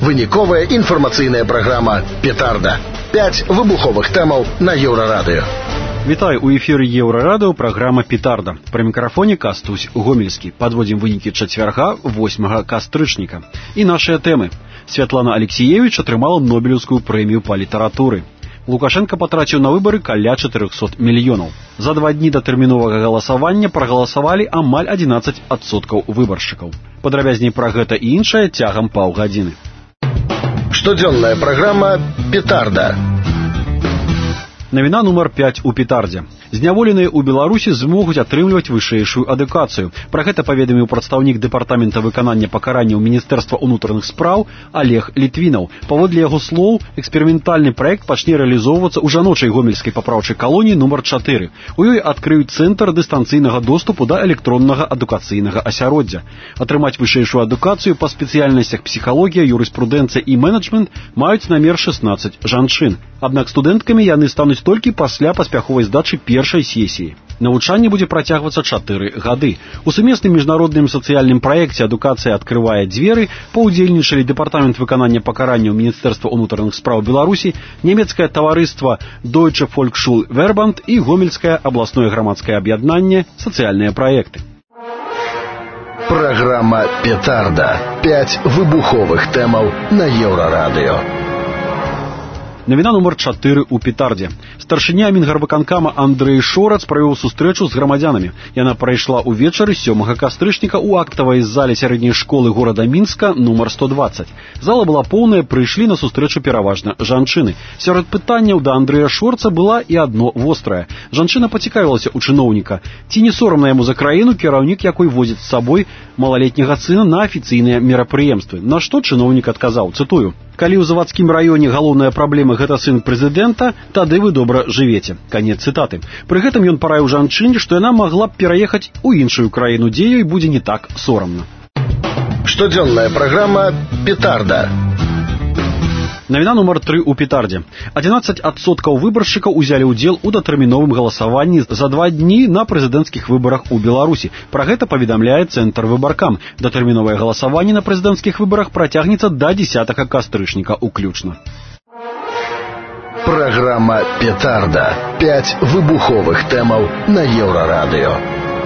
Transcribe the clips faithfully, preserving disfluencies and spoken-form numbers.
Выніковая інфармацыйная праграма «Петарда». Пяць выбуховых тэмаў на Еўрарадыё. Вітаю, у эфіры Еўрарадыё праграма «Петарда». Пры мікрафоне Кастусь Гомельскі. Падводзім вынікі чацвярга, восьмага кастрычніка. І нашыя тэмы. Святлана Алексіевіч атрымала Нобелеўскую прэмію па літаратуры. Лукашенко патраціў на выбары каля чатырохсот мільёнаў. За два дні да тэрміновага галасавання прагаласавалі амаль адзінаццаць адсоткаў выбаршчыкаў. Падрабязней пра гэта і іншае цягам паўгадзіны. Штодзённая праграма «Петарда». Навіна нумар пяць у «Петардзе». Зняволеныя ў Беларусі змогуць атрымліваць вышэйшую адукацыю. Пра гэта паведаміў прадстаўнік дэпартамента выканання пакаранняў Міністэрства ўнутраных спраў Олег Літвінаў. Паводле яго слоў, эксперыментальны праект пачне рэалізоўвацца ў жаночай гомельскай папраўчай калоніі нумар чатыры. У ёй адкрыюць цэнтр дыстанцыйнага доступу да электроннага адукацыйнага асяроддзя. Атрымаць вышэйшую адукацыю па спецыяльнасцях псіхалогія, юрыспрудэнцыя і менеджмент маюць намер шаснаццаць жанчын. Аднак студэнткамі яны стануць толькі пасля паспяховай здачы першай сесіі. Навучанне будзе працягвацца чатыры гады. У сумесным міжнародным сацыяльным праекце «Адукацыя адкрывае дзверы» паўдзельнічалі дэпартамент выканання пакаранняў Міністэрства ўнутраных спраў Беларусі, нямецкае таварыства Deutsche Volksschule Verband і гомельскае абласное грамадскае аб'яднанне «Сацыяльныя праекты». Праграма «Петарда». Пяць выбуховых тэмаў на Еўрарадыё. Навіна нумар чатыры ў «Петардзе». Старшыня Мінгарвыканкама Андрэй Шорац правёў сустрэчу з грамадзянамі. Яна прайшла ўвечары сёмага кастрычніка ў актавай зале сярэдняй школы горада Мінска нумар сто дваццаць. Зала была поўная, прыйшлі на сустрэчу пераважна жанчыны. Сярод пытанняў да Андрэя Шораца была і адно вострае. Жанчына пацікавілася ў чыноўніка, ці не сорамна яму за краіну, кіраўнік якой возіць з сабой малалетняга сына на афіцыйныя мерапрыемствы. На што чыноўнік адказаў, цытую: «Калі ў завадскім раёне галоўная праблема гэта сын прэзідэнта, тады вы добра жывеце». Канец цытаты. Пры гэтым ён параіў жанчыне, што яна магла б пераехаць у іншую краіну, дзе ёй будзе не так сорамна. Штодзённая праграма «Петарда». Навіна нумар тры ў «Петардзе». адзінаццаць адсоткаў выбаршчыкаў узялі ўдзел у датэрміновым галасаванні за два дні на прэзідэнцкіх выбарах у Беларусі. Пра гэта паведамляе цэнтр выбаркам. Датэрміновае галасаванне на прэзідэнцкіх выбарах працягнецца да дзесятага кастрычніка ўключна. Праграма «Петарда». Пяць выбуховых тэмаў на Еўрарадыё.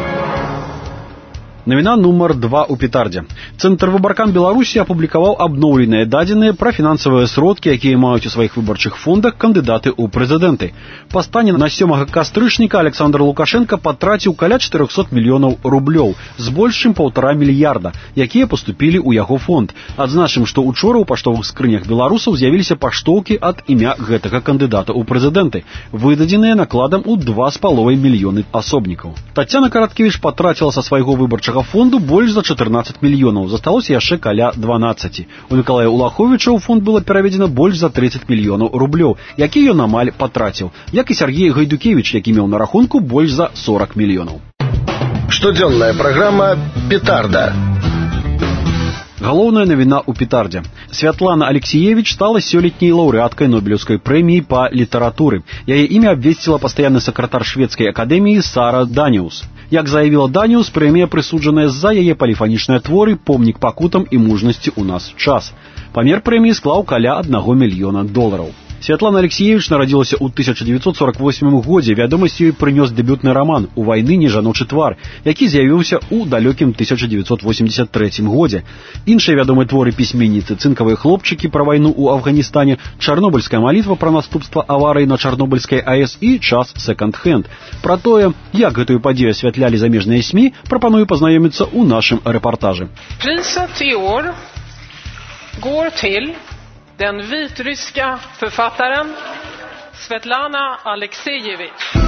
Навіна нумар два ў «Петардзе». Цэнтр выбаркам Беларусі апублікаваў абноўленыя дадзеныя пра фінансавыя сродкі, якія маюць у сваіх выбарчых фондах кандыдаты ў прэзідэнты. Па стане на сёмага кастрычніка Александр Лукашенко патраціў каля чатырохсот мільёнаў рублёў, з больш чым паўтара мільярда, якія паступілі ў яго фонд. Адзначым, што учора ў паштовых скрынях беларусаў з'явіліся паштоўкі ад імя гэтага кандыдата ў прэзідэнты, выдадзеныя накладам у два з паловай мільёны асобнікаў. Таццяна Караткевіч патраціла са свайго выбарчага фонду больш за чатырнаццаць мільёнаў, засталося яшчэ каля дванаццаці. У Мікалая Улаховіча ў фонд было пераведзена больш за трыццаць мільёнаў рублёў, які ён амаль патраціў, як і Сергей Гайдукевіч, які меў на рахунку больш за сорак мільёнаў. Штодзённая праграма «Петарда». Галоўная навіна ў «Петардзе». Святлана Алексіевіч стала сёлетняй лаўрэаткай Нобелеўскай прэміі па літаратуры. Яе імя абвесціла пастаянны сакратар шведскай акадэміі Сара Даніус. Як заявіла Даніус, прэмія прысуджаная за яе поліфанічныя творы «Помнік пакутам і мужнасці ў нас час». Памер прэміі склаў каля аднаго мільёна долараў. Святлана Алексіевіч нарадзілася ў тысяча дзевяцьсот сорак восьмым годзе. Вядомасць ёй прынёс дэбютны раман «У вайны не жаночы твар», які з'явіўся ў далёкім тысяча дзевяцьсот восемьдесят трэцім годзе. Іншыя вядомыя творы пісьменніцы «Цынкавыя хлопчыкі» пра вайну ў Афганістане, «Чарнобыльская малітва» пра наступства аварыі на Чарнобыльскай АЭС і «Час секонд-хенд». Пра тое, як гэтую падзею асвятлялі замежныя СМІ, прапаную пазнаёміцца ў нашым рэпартажы. Прызат i år går till den vitryska författaren Svetlana Alekseyevich.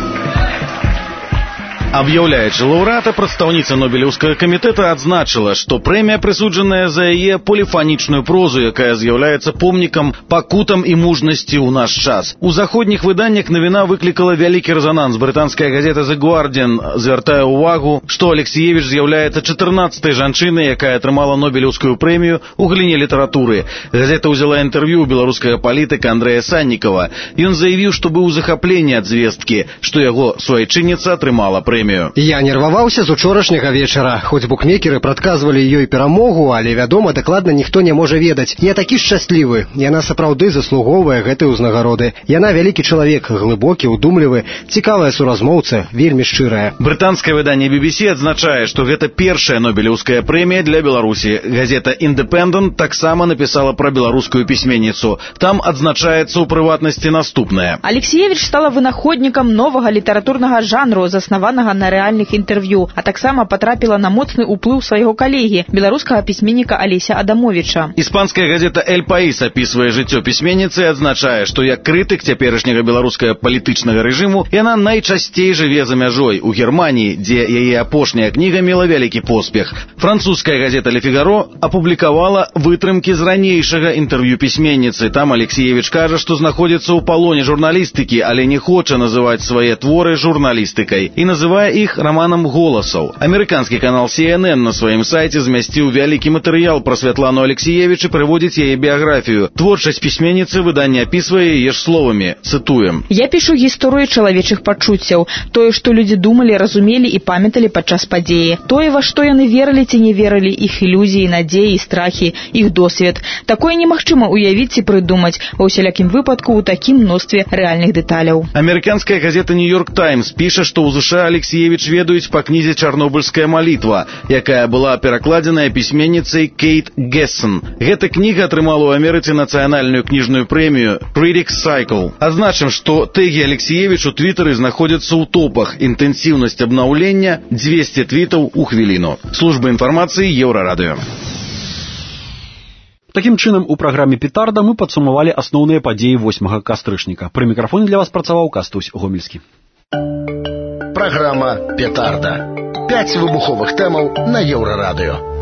Аб'яўляючы лаўрэата, прадстаўніца Нобелеўскага камітэта адзначыла, што прэмія прысуджаная за яе поліфанічную прозу, якая з'яўляецца помнікам пакутам і мужнасці ў наш час. У заходніх выданнях навіна выклікала вялікі рэзананс. Брытанская газета The Guardian звяртае ўвагу, што Алексіевіч з'яўляецца чатырнаццатай жанчынай, якая атрымала Нобелеўскую прэмію ў галіне літаратуры. Газета ўзяла інтэрв'ю беларускага палітыка Андрэя Саннікава. Ён заявіў, што быў у захапленні ад звесткі, што яго суайчынніца атрымала прэмію. прэмію. Я нерваваўся з учорашняга вечара. Хоць букмекеры прадказвалі ёй перамогу, але, вядома, дакладна ніхто не можа ведаць. Я такі шчаслівы. Яна сапраўды заслугоўвае гэтай узнагароды. Яна вялікі чалавек, глыбокі, удумлівы, цікавая суразмоўца, вельмі шчырая. Брытанскае выданне би би си адзначае, што гэта першая нобелеўская прэмія для Беларусі. Газета «Independent» таксама напісала пра беларускую пісьменніцу. Там адзначаецца ў прыватнасці наступнае. Алексеевич стала вынаходнікам новага літаратурнага жанру, заснаванага на рэальных інтэрв'ю, а таксама патрапіла на моцны ўплыў свайго калегі, беларускага пісьменніка Алеся Адамовича. Іспанская газета «Эль Паís» апісвае жыццё пісьменніцы і адзначае, што як крытык цяперашняга беларускага палітычнага рэжыму яна найчасцей жыве за мяжой у Германії, дзе яе апошняя кніга мела вялікі поспех. Французская газета «Ле Фігаро» апублікавала вытрымкі з ранейшага інтэрв'ю пісьменніцы. Там Алексеевич кажа, што знаходзіцца ў палоне журналістыкі, але не хоча называць свае творы журналістыкай і называе іх раманам голасаў. Амерыканскі канал си эн эн на сваім сайце змясціў вялікі матэрыял пра Святлану Алексеевич і прыводзіць яе біяграфію. Творчасць пісьменніцы выданне апісвае яе ж словамі. Цытуем. Я пішу гісторыю чалавечых пачуццяў. Тое, што людзі думалі, разумелі і памяталі падчас падзеі. Тое, во што яны верылі ці не верылі, іх ілюзіі, надзеі, страхі, іх досвед. Такое немагчыма уявіць ці прыдумаць. Ва ўсялякім выпадку ў такім мностве рэальных дэталяў. Амерыканская газета «Нью-Йорк Таймс» піша, што ў ЗША Алексеевич ведаюць па кнізе «Чарнобыльская малітва», якая была перакладзеная пісьменніцай Кейт Гессон. Гэта кніга атрымала ў Амерыцы нацыянальную кніжную прэмію Critics Cycle. Адзначым, што тэгі Алексеевич у Твиттары знаходзяцца ў топах. Інтэнсіўнасць абнаўлення дзвесце твітаў у хвіліну. Служба інфармацыі Еўрарадыё. Такім чынам, у праграме «Петарда» мы падсумавалі асноўныя падзеі восьмага кастрычніка. Пры мікрафоне для вас працаваў Кастусь Гомельскі. Праграма «Петарда». Пяць выбуховых тэмаў на Еўрарадыё.